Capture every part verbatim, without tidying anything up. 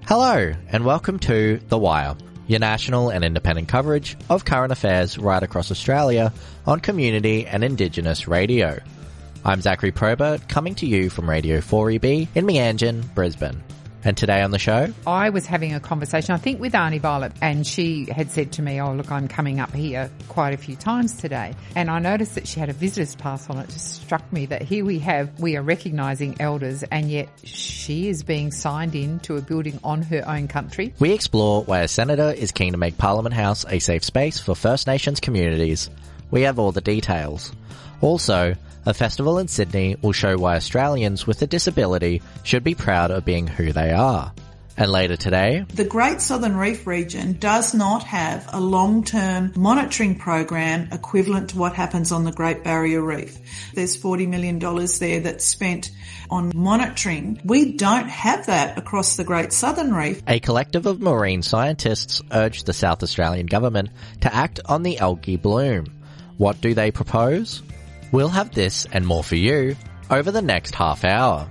Hello, and welcome to The Wire, your national and independent coverage of current affairs right across Australia on community and Indigenous radio. I'm Zachary Probert, coming to you from Radio four E B in Meanjin, Brisbane. And today on the show, I was having a conversation, I think, with Auntie Violet, and she had said to me, oh, look, I'm coming up here quite a few times today. And I noticed that she had a visitor's pass on. It just struck me that here we have, we are recognising elders, and yet she is being signed in to a building on her own country. We explore why a senator is keen to make Parliament House a safe space for First Nations communities. We have all the details. Also, a festival in Sydney will show why Australians with a disability should be proud of being who they are. And later today, the Great Southern Reef region does not have a long-term monitoring program equivalent to what happens on the Great Barrier Reef. There's forty million dollars there that's spent on monitoring. We don't have that across the Great Southern Reef. A collective of marine scientists urged the South Australian government to act on the algae bloom. What do they propose? We'll have this and more for you over the next half hour.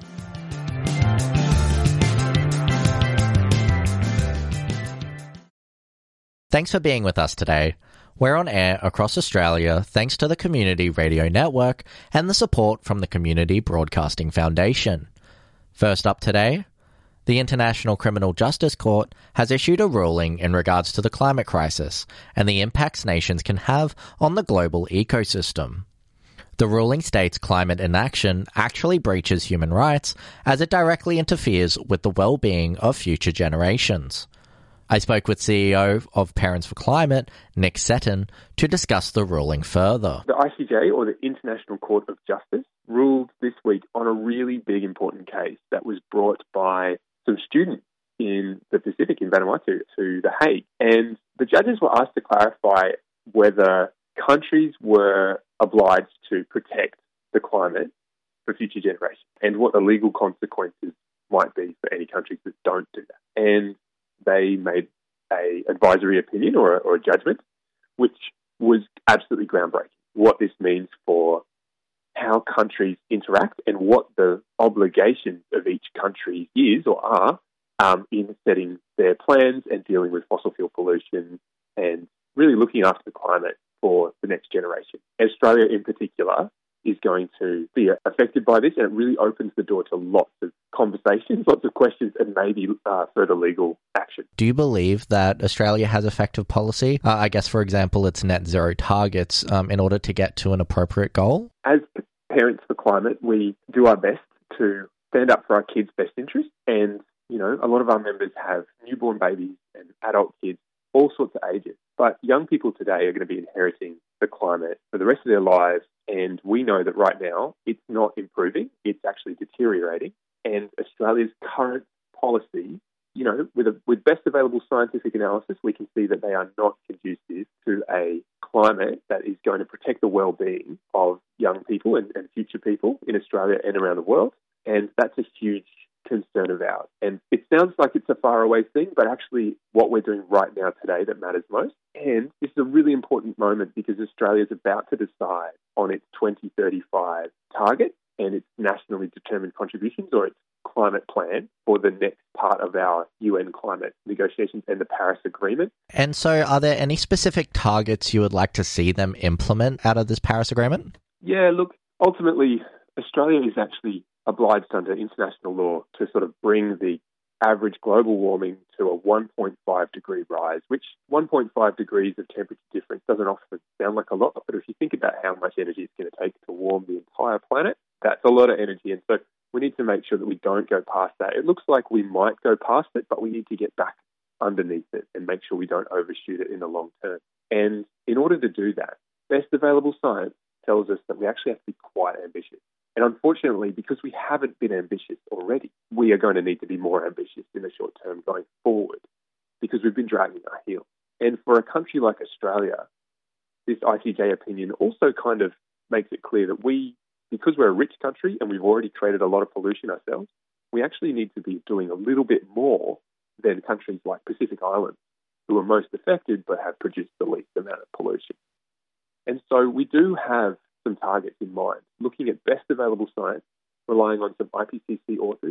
Thanks for being with us today. We're on air across Australia thanks to the Community Radio Network and the support from the Community Broadcasting Foundation. First up today, the International Criminal Justice Court has issued a ruling in regards to the climate crisis and the impacts nations can have on the global ecosystem. The ruling states climate inaction actually breaches human rights as it directly interferes with the well-being of future generations. I spoke with C E O of Parents for Climate, Nick Seton, to discuss the ruling further. The I C J, or the International Court of Justice, ruled this week on a really big important case that was brought by some students in the Pacific, in Vanuatu, to The Hague. And the judges were asked to clarify whether countries were obliged to protect the climate for future generations and what the legal consequences might be for any countries that don't do that. And they made a advisory opinion or a, or a judgment, which was absolutely groundbreaking. What this means for how countries interact and what the obligations of each country is or are um, in setting their plans and dealing with fossil fuel pollution and really looking after the climate for the next generation. Australia in particular is going to be affected by this, and it really opens the door to lots of conversations, lots of questions, and maybe uh, further legal action. Do you believe that Australia has effective policy? Uh, I guess, for example, its net zero targets um, in order to get to an appropriate goal? As Parents for Climate, we do our best to stand up for our kids' best interests, and, you know, a lot of our members have newborn babies and adult kids, all sorts of ages. But young people today are going to be inheriting the climate for the rest of their lives, and we know that right now it's not improving, it's actually deteriorating. And Australia's current policy, you know, with a, with best available scientific analysis, we can see that they are not conducive to a climate that is going to protect the well-being of young people and, and future people in Australia and around the world. And that's a huge concern of ours. And it sounds like it's a faraway thing, but actually what we're doing right now today that matters most. And this is a really important moment because Australia is about to decide on its twenty thirty-five target and its nationally determined contributions, or its climate plan for the next part of our U N climate negotiations and the Paris Agreement. And so are there any specific targets you would like to see them implement out of this Paris Agreement? Yeah, look, ultimately, Australia is actually obliged under international law to sort of bring the average global warming to a one point five degree rise, which one point five degrees of temperature difference doesn't often sound like a lot, but if you think about how much energy it's going to take to warm the entire planet, that's a lot of energy. And so we need to make sure that we don't go past that. It looks like we might go past it, but we need to get back underneath it and make sure we don't overshoot it in the long term. And in order to do that, best available science tells us that we actually have to be quite ambitious. And unfortunately, because we haven't been ambitious already, we are going to need to be more ambitious in the short term going forward because we've been dragging our heels. And for a country like Australia, this I C J opinion also kind of makes it clear that we, because we're a rich country and we've already created a lot of pollution ourselves, we actually need to be doing a little bit more than countries like Pacific Islands, who are most affected but have produced the least amount of pollution. And so we do have some targets in mind, looking at best available science, relying on some I P C C authors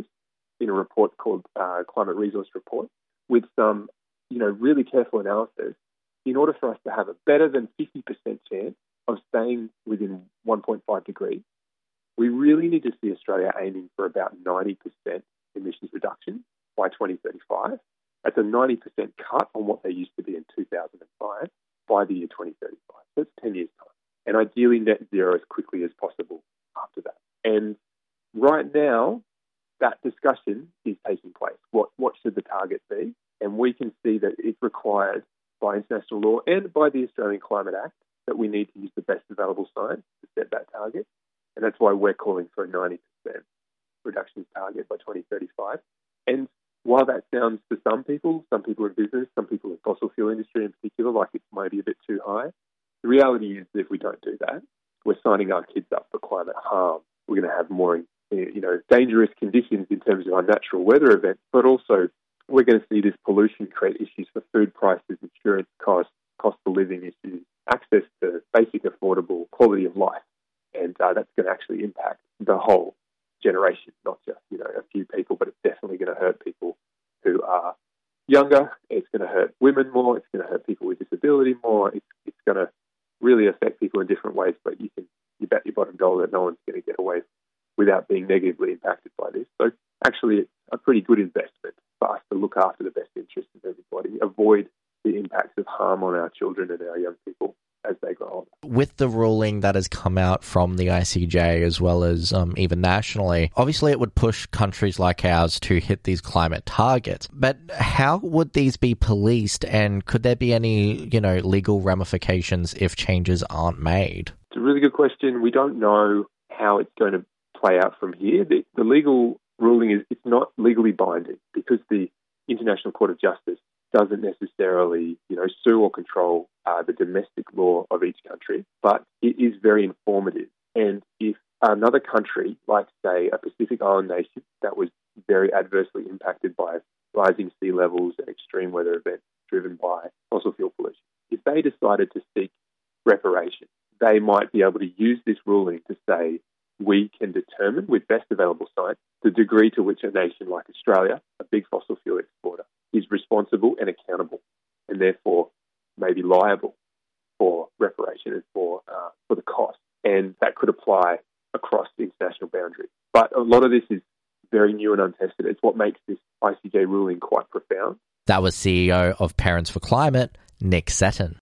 in a report called uh, Climate Resource Report with some, you know, really careful analysis. In order for us to have a better than fifty percent chance of staying within one point five degrees, we really need to see Australia aiming for about ninety percent emissions reduction by twenty thirty-five. That's a ninety percent cut on what they used to be in two thousand five by the year twenty thirty-five. That's ten years' time. And ideally net zero as quickly as possible after that. And right now, that discussion is taking place. What, what should the target be? And we can see that it's required by international law and by the Australian Climate Act that we need to use the best available science to set that target. And that's why we're calling for a ninety percent reductions target by twenty thirty-five. And while that sounds to some people, some people in business, some people in the fossil fuel industry in particular, like it's maybe a bit too high, the reality is that if we don't do that, we're signing our kids up for climate harm. We're going to have more, you know, dangerous conditions in terms of our natural weather events, but also we're going to see this pollution create issues for food prices, insurance costs, cost of living issues, access to basic affordable quality of life. And uh, that's going to actually impact the whole generation, not just, you know, a few people, but it's definitely going to hurt people who are younger. It's going to hurt women more. It's going to hurt people with disability more. It's, it's going to really affect people in different ways, but you can you bet your bottom dollar that no one's going to get away without being negatively impacted by this. So actually it's a pretty good investment for us to look after the best interests of everybody, avoid the impacts of harm on our children and our young people as they grow older. With the ruling that has come out from the I C J as well as um, even nationally, obviously it would push countries like ours to hit these climate targets. But how would these be policed, and could there be any, you know, legal ramifications if changes aren't made? It's a really good question. We don't know how it's going to play out from here. The, the legal ruling is it's not legally binding because the International Court of Justice doesn't necessarily, you know, sue or control uh, the domestic law of each country, but it is very informative. And if another country, like, say, a Pacific Island nation that was very adversely impacted by rising sea levels and extreme weather events driven by fossil fuel pollution, if they decided to seek reparation, they might be able to use this ruling to say, we can determine with best available science the degree to which a nation like Australia, a big fossil fuel exporter, is responsible and accountable, and therefore may be liable for reparation and for uh, for the cost. And that could apply across the international boundaries. But a lot of this is very new and untested. It's what makes this I C J ruling quite profound. That was C E O of Parents for Climate, Nick Seton.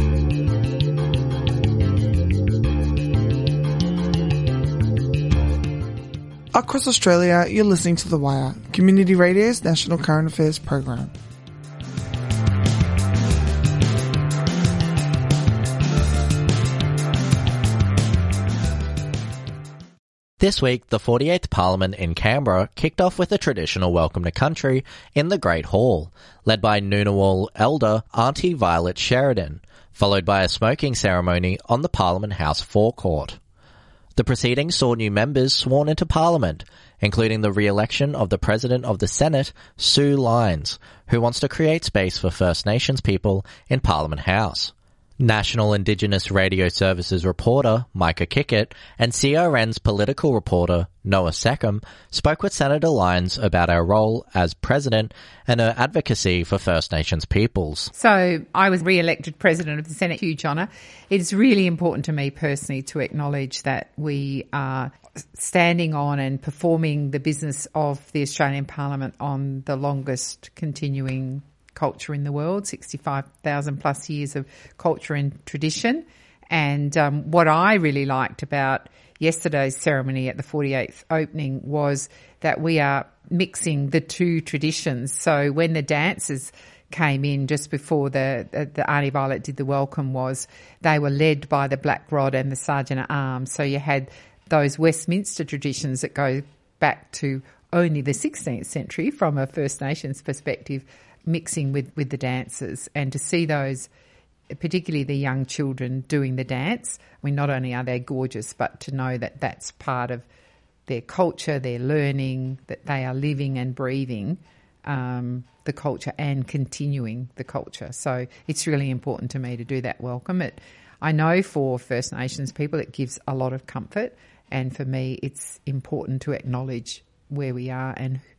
Across Australia, you're listening to The Wire, Community Radio's national current affairs program. This week, the forty-eighth Parliament in Canberra kicked off with a traditional welcome to country in the Great Hall, led by Ngunnawal elder Auntie Violet Sheridan, followed by a smoking ceremony on the Parliament House forecourt. The proceedings saw new members sworn into Parliament, including the re-election of the President of the Senate, Sue Lines, who wants to create space for First Nations people in Parliament House. National Indigenous Radio Services reporter Micah Kickett and C R N's political reporter Noah Seckham spoke with Senator Lines about her role as president and her advocacy for First Nations peoples. So I was re-elected president of the Senate, huge honour. It's really important to me personally to acknowledge that we are standing on and performing the business of the Australian Parliament on the longest continuing culture in the world, sixty-five thousand plus years of culture and tradition. And um, what I really liked about yesterday's ceremony at the forty-eighth opening was that we are mixing the two traditions. So when the dancers came in just before the, the, the Auntie Violet did the welcome was, they were led by the Black Rod and the Sergeant at Arms. So you had those Westminster traditions that go back to only the sixteenth century from a First Nations perspective, mixing with, with the dancers, and to see those, particularly the young children doing the dance. I mean, not only are they gorgeous, but to know that that's part of their culture, their learning, that they are living and breathing um, the culture and continuing the culture. So it's really important to me to do that welcome. It, I know for First Nations people it gives a lot of comfort, and for me it's important to acknowledge where we are and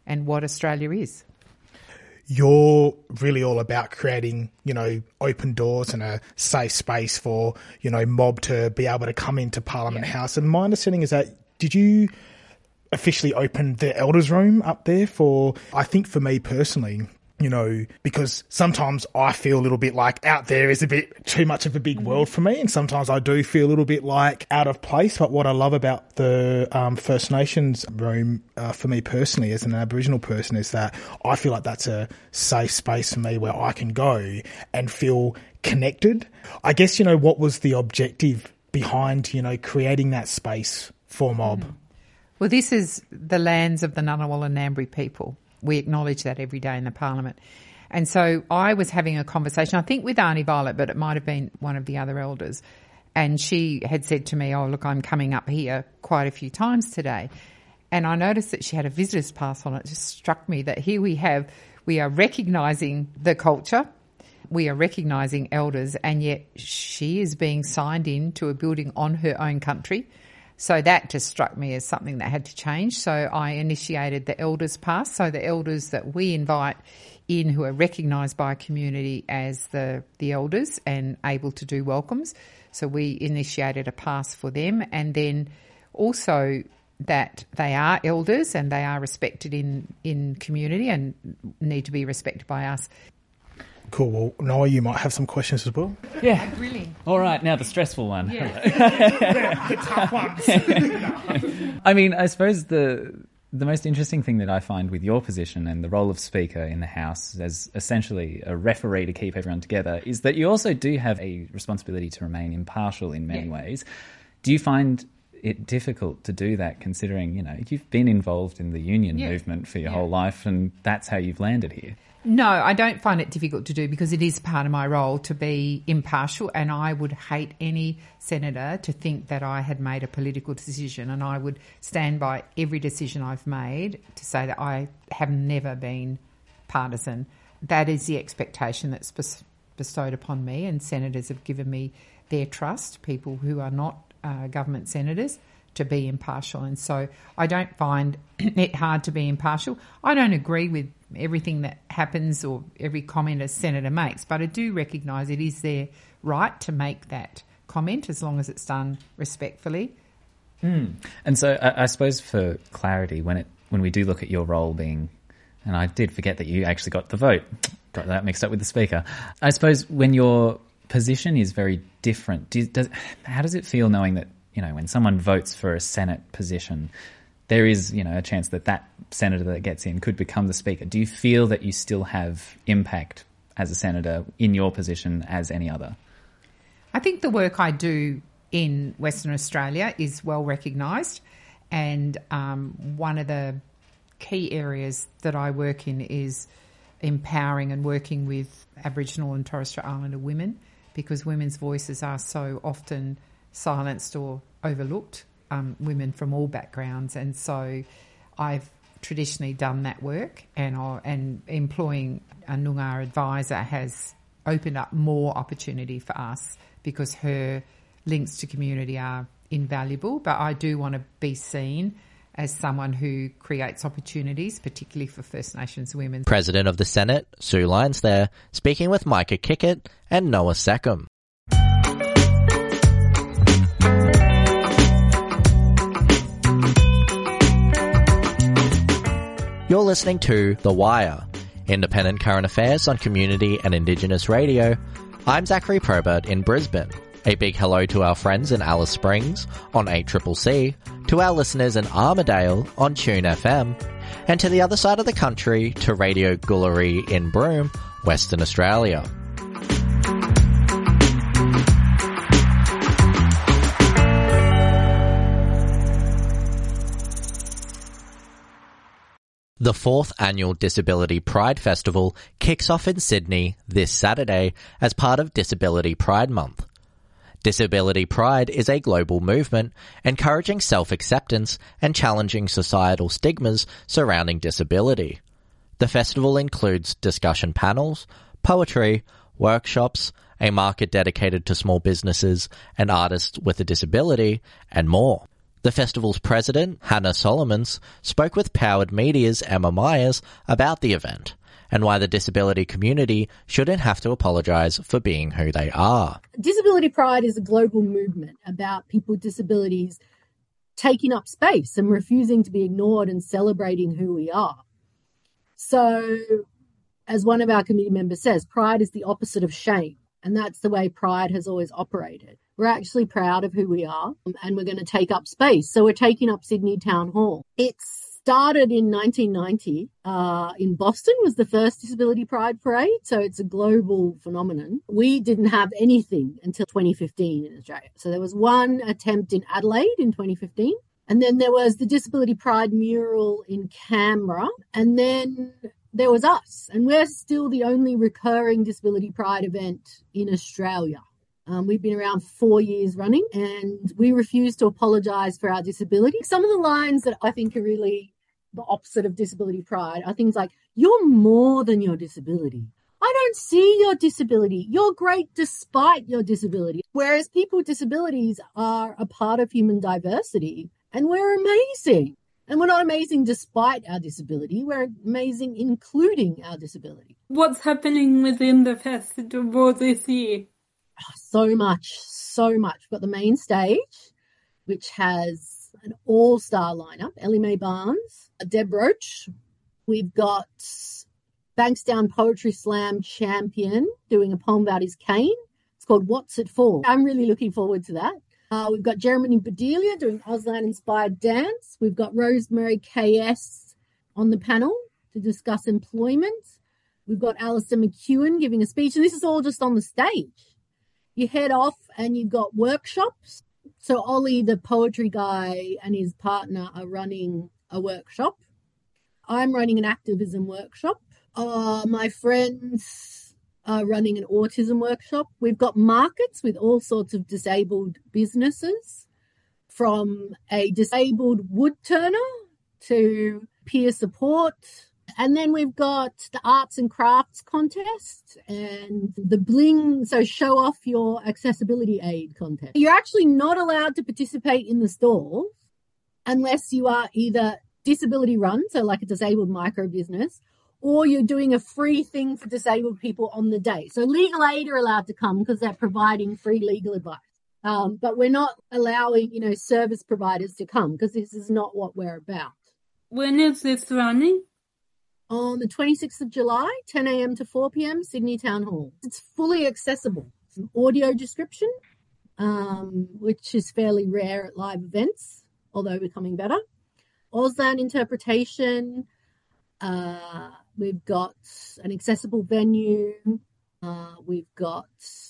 and what Australia is. You're really all about creating, you know, open doors and a safe space for, you know, mob to be able to come into Parliament yeah. House. And my understanding is that, did you officially open the Elders Room up there for, I think for me personally, you know, because sometimes I feel a little bit like out there is a bit too much of a big world for me, and sometimes I do feel a little bit like out of place. But what I love about the um, First Nations room uh, for me personally as an Aboriginal person is that I feel like that's a safe space for me where I can go and feel connected. I guess, you know, what was the objective behind, you know, creating that space for mob? Mm. Well, this is the lands of the Ngunnawal and Ngambri people. We acknowledge that every day in the Parliament. And so I was having a conversation, I think with Arnie Violet, but it might have been one of the other elders. And she had said to me, oh, look, I'm coming up here quite a few times today. And I noticed that she had a visitor's pass on. It just struck me that here we have, we are recognising the culture, we are recognising elders, and yet she is being signed in to a building on her own country. So that just struck me as something that had to change. So I initiated the Elders Pass. So the elders that we invite in who are recognised by a community as the, the elders and able to do welcomes. So we initiated a pass for them, and then also that they are elders and they are respected in, in community and need to be respected by us. Cool. Well, Noah, you might have some questions as well. Yeah. Brilliant. All right. Now the stressful one. Yeah. The tough ones. I mean, I suppose the the most interesting thing that I find with your position and the role of Speaker in the House as essentially a referee to keep everyone together is that you also do have a responsibility to remain impartial in many yeah. ways. Do you find it difficult to do that, considering, you know, you've been involved in the union yeah. movement for your yeah. whole life and that's how you've landed here? No, I don't find it difficult to do because it is part of my role to be impartial, and I would hate any senator to think that I had made a political decision, and I would stand by every decision I've made to say that I have never been partisan. That is the expectation that's bestowed upon me, and senators have given me their trust, people who are not uh, government senators, to be impartial. And so I don't find it hard to be impartial. I don't agree with everything that happens or every comment a senator makes, but I do recognise it is their right to make that comment as long as it's done respectfully. Mm. And so I, I suppose for clarity, when it when we do look at your role being, and I did forget that you actually got the vote, got that mixed up with the Speaker. I suppose when your position is very different, do, does, how does it feel knowing that, you know, when someone votes for a Senate position, there is, you know, a chance that that senator that gets in could become the Speaker? Do you feel that you still have impact as a senator in your position as any other? I think the work I do in Western Australia is well recognised, and um, one of the key areas that I work in is empowering and working with Aboriginal and Torres Strait Islander women, because women's voices are so often silenced or overlooked, um, women from all backgrounds. And so I've traditionally done that work, and I, and employing a Noongar advisor has opened up more opportunity for us because her links to community are invaluable. But I do want to be seen as someone who creates opportunities, particularly for First Nations women. President of the Senate, Sue Lyons there, speaking with Micah Kickett and Noah Seckham. You're listening to The Wire, independent current affairs on community and Indigenous radio. I'm Zachary Probert in Brisbane. A big hello to our friends in Alice Springs on eight C C C, to our listeners in Armidale on Tune F M, and to the other side of the country to Radio Gullery in Broome, Western Australia. The fourth annual Disability Pride Festival kicks off in Sydney this Saturday as part of Disability Pride Month. Disability Pride is a global movement encouraging self-acceptance and challenging societal stigmas surrounding disability. The festival includes discussion panels, poetry, workshops, a market dedicated to small businesses and artists with a disability, and more. The festival's president, Hannah Solomons, spoke with Powered Media's Emma Myers about the event and why the disability community shouldn't have to apologise for being who they are. Disability Pride is a global movement about people with disabilities taking up space and refusing to be ignored and celebrating who we are. So, as one of our committee members says, pride is the opposite of shame, and that's the way Pride has always operated. We're actually proud of who we are, and we're going to take up space. So we're taking up Sydney Town Hall. It's started in nineteen ninety. Uh, in Boston was the first Disability Pride Parade, so it's a global phenomenon. We didn't have anything until twenty fifteen in Australia. So there was one attempt in Adelaide in twenty fifteen, and then there was the Disability Pride mural in Canberra, and then there was us, and we're still the only recurring Disability Pride event in Australia. Um, we've been around four years running, and we refuse to apologise for our disability. Some of the lines that I think are really the opposite of disability pride are things like, you're more than your disability. I don't see your disability. You're great despite your disability. Whereas people with disabilities are a part of human diversity, and we're amazing. And we're not amazing despite our disability. We're amazing including our disability. What's happening within the festival this year? So much, so much. We've got the main stage, which has an all-star lineup. Ellie Mae Barnes, Deb Roach. We've got Bankstown Poetry Slam champion doing a poem about his cane. It's called What's It For? I'm really looking forward to that. Uh, we've got Jeremy Bedelia doing Auslan-inspired dance. We've got Rosemary K S on the panel to discuss employment. We've got Alistair McEwen giving a speech, and this is all just on the stage. You head off and you've got workshops. So Ollie, the poetry guy, and his partner are running a workshop. I'm running an activism workshop. Uh, my friends are running an autism workshop. We've got markets with all sorts of disabled businesses, from a disabled wood turner to peer support. And then we've got the arts and crafts contest and the bling, so show off your accessibility aid contest. You're actually not allowed to participate in the stalls unless you are either disability run, so like a disabled micro business, or you're doing a free thing for disabled people on the day. So Legal Aid are allowed to come because they're providing free legal advice. Um, but we're not allowing, you know, service providers to come because this is not what we're about. When is this running? On the twenty-sixth of July, ten a.m. to four p.m, Sydney Town Hall. It's fully accessible. It's an audio description, um, which is fairly rare at live events, although becoming better. Auslan interpretation. Uh, we've got an accessible venue. Uh, we've got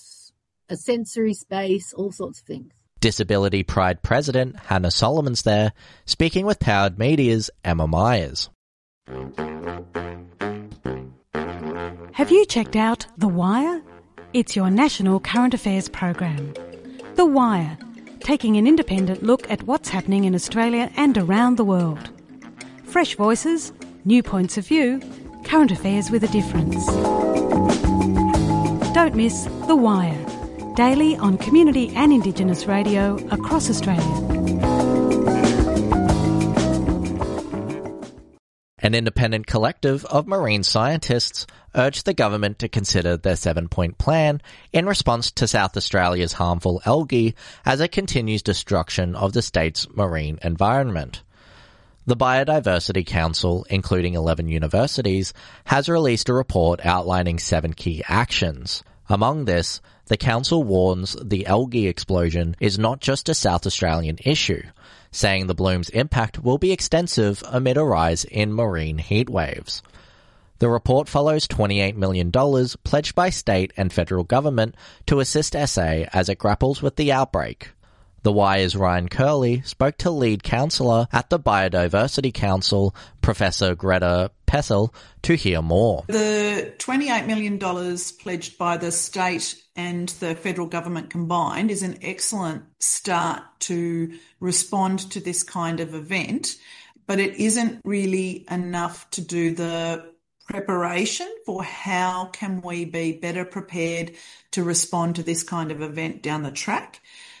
a sensory space, all sorts of things. Disability Pride President Hannah Solomons there, speaking with Powered Media's Emma Myers. Have you checked out The Wire? It's your national current affairs program. The Wire, taking an independent look at what's happening in Australia and around the world. Fresh voices, new points of view, current affairs with a difference. Don't miss The Wire, daily on community and Indigenous radio across Australia. An independent collective of marine scientists urged the government to consider their seven-point plan in response to South Australia's harmful algae as it continues destruction of the state's marine environment. The Biodiversity Council, including eleven universities, has released a report outlining seven key actions. Among this, the council warns the algae explosion is not just a South Australian issue, saying the bloom's impact will be extensive amid a rise in marine heat waves. The report follows twenty-eight million dollars pledged by state and federal government to assist S A as it grapples with the outbreak. The Wire's Ryan Curley spoke to lead counsellor at the Biodiversity Council, Professor Greta Pessel, to hear more. The twenty-eight million dollars pledged by the state and the federal government combined is an excellent start to respond to this kind of event, but it isn't really enough to do the preparation for how can we be better prepared to respond to this kind of event down the track.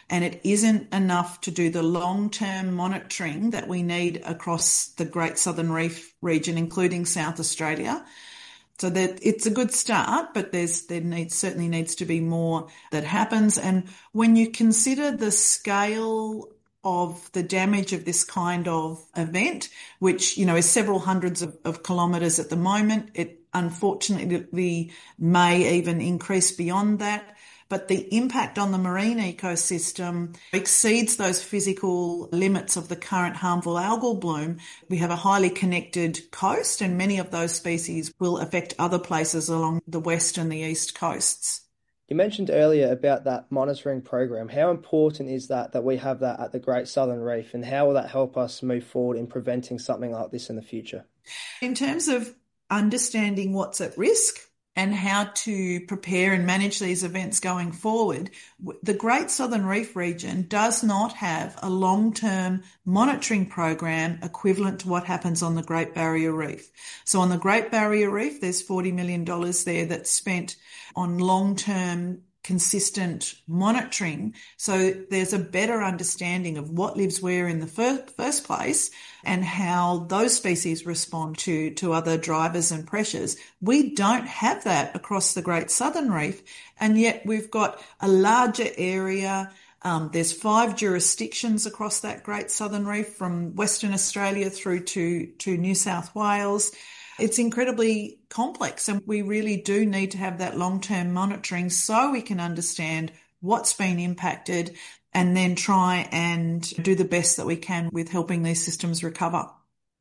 and it isn't enough to do the long-term monitoring that we need across the Great Southern Reef region, including South Australia. So that it's a good start, but there's there needs certainly needs to be more that happens. And when you consider the scale of the damage of this kind of event, which, you know, is several hundreds of, of kilometres at the moment, it unfortunately may even increase beyond that. But the impact on the marine ecosystem exceeds those physical limits of the current harmful algal bloom. We have a highly connected coast, and many of those species will affect other places along the west and the east coasts. You mentioned earlier about that monitoring program. How important is that, that we have that at the Great Southern Reef, and how will that help us move forward in preventing something like this in the future? In terms of understanding what's at risk and how to prepare and manage these events going forward, the Great Southern Reef region does not have a long-term monitoring program equivalent to what happens on the Great Barrier Reef. So on the Great Barrier Reef, there's forty million dollars there that's spent on long-term consistent monitoring. So there's a better understanding of what lives where in the first, first place and how those species respond to, to other drivers and pressures. We don't have that across the Great Southern Reef, and yet we've got a larger area. Um, there's five jurisdictions across that Great Southern Reef, from Western Australia through to, to New South Wales. It's incredibly complex, and we really do need to have that long-term monitoring so we can understand what's been impacted and then try and do the best that we can with helping these systems recover.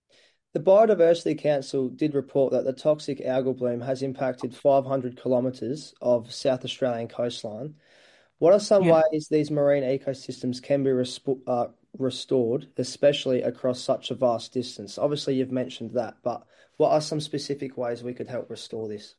The Biodiversity Council did report that the toxic algal bloom has impacted five hundred kilometres of South Australian coastline. What are some yeah. ways these marine ecosystems can be resp- uh, restored, especially across such a vast distance? Obviously, you've mentioned that, but what are some specific ways we could help restore this?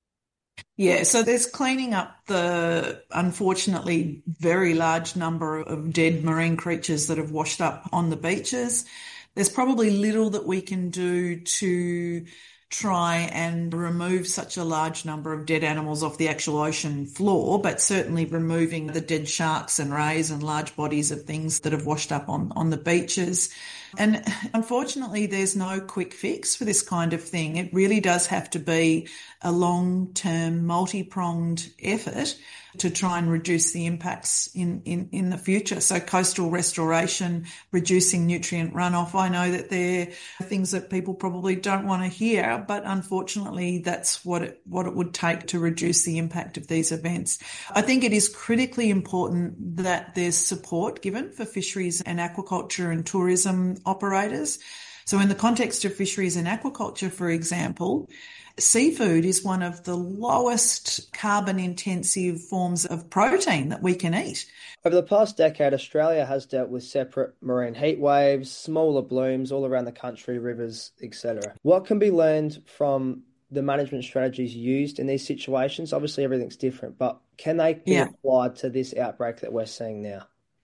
Yeah, so there's cleaning up the, unfortunately, very large number of dead marine creatures that have washed up on the beaches. There's probably little that we can do to try and remove such a large number of dead animals off the actual ocean floor, but certainly removing the dead sharks and rays and large bodies of things that have washed up on, on the beaches. And unfortunately, there's no quick fix for this kind of thing. It really does have to be a long-term, multi-pronged effort to try and reduce the impacts in, in, in the future. So coastal restoration, reducing nutrient runoff. I know that they're things that people probably don't want to hear, but unfortunately that's what it, what it would take to reduce the impact of these events. I think it is critically important that there's support given for fisheries and aquaculture and tourism operators. So in the context of fisheries and aquaculture, for example, seafood is one of the lowest carbon intensive forms of protein that we can eat. Over the past decade, Australia has dealt with separate marine heat waves, smaller blooms all around the country, rivers, et cetera. What can be learned from the management strategies used in these situations? Obviously, everything's different, but can they be yeah. applied to this outbreak that we're seeing now?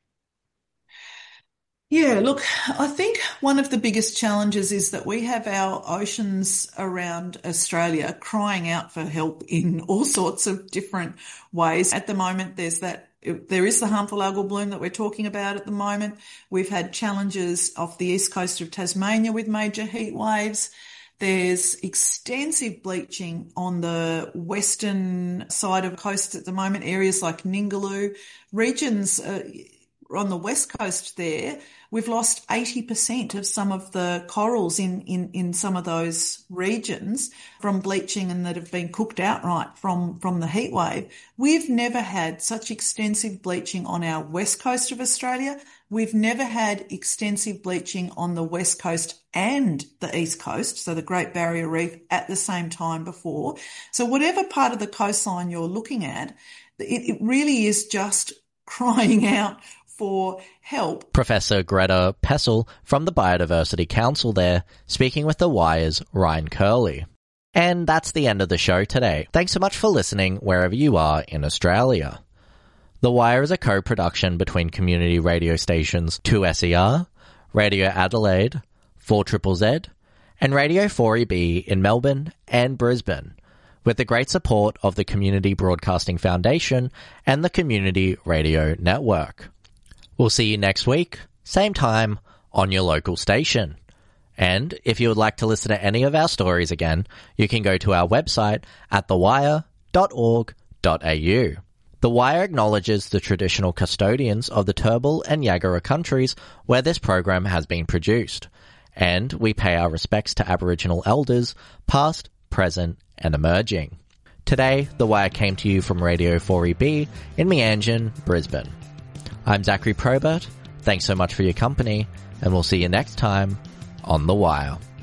Yeah, look, I think one of the biggest challenges is that we have our oceans around Australia crying out for help in all sorts of different ways. At the moment, there's that, there is the harmful algal bloom that we're talking about at the moment. We've had challenges off the east coast of Tasmania with major heat waves. There's extensive bleaching on the western side of the coast at the moment, areas like Ningaloo, regions uh, on the west coast there. We've lost eighty percent of some of the corals in, in, in some of those regions from bleaching and that have been cooked outright from, from the heat wave. We've never had such extensive bleaching on our west coast of Australia. We've never had extensive bleaching on the west coast and the east coast, so the Great Barrier Reef, at the same time before. So whatever part of the coastline you're looking at, it, it really is just crying out for help. Professor Greta Pessel from the Biodiversity Council there, speaking with The Wire's Ryan Curley. And that's the end of the show today. Thanks so much for listening wherever you are in Australia. The Wire is a co-production between community radio stations two S E R, Radio Adelaide, four Z Z Z, and Radio four E B in Melbourne and Brisbane, with the great support of the Community Broadcasting Foundation and the Community Radio Network. We'll see you next week, same time, on your local station. And if you would like to listen to any of our stories again, you can go to our website at the wire dot org dot a u. The Wire acknowledges the traditional custodians of the Turrbal and Yagara countries where this program has been produced, and we pay our respects to Aboriginal elders, past, present, and emerging. Today, The Wire came to you from Radio four E B in Meanjin, Brisbane. I'm Zachary Probert. Thanks so much for your company, and we'll see you next time on The Wire.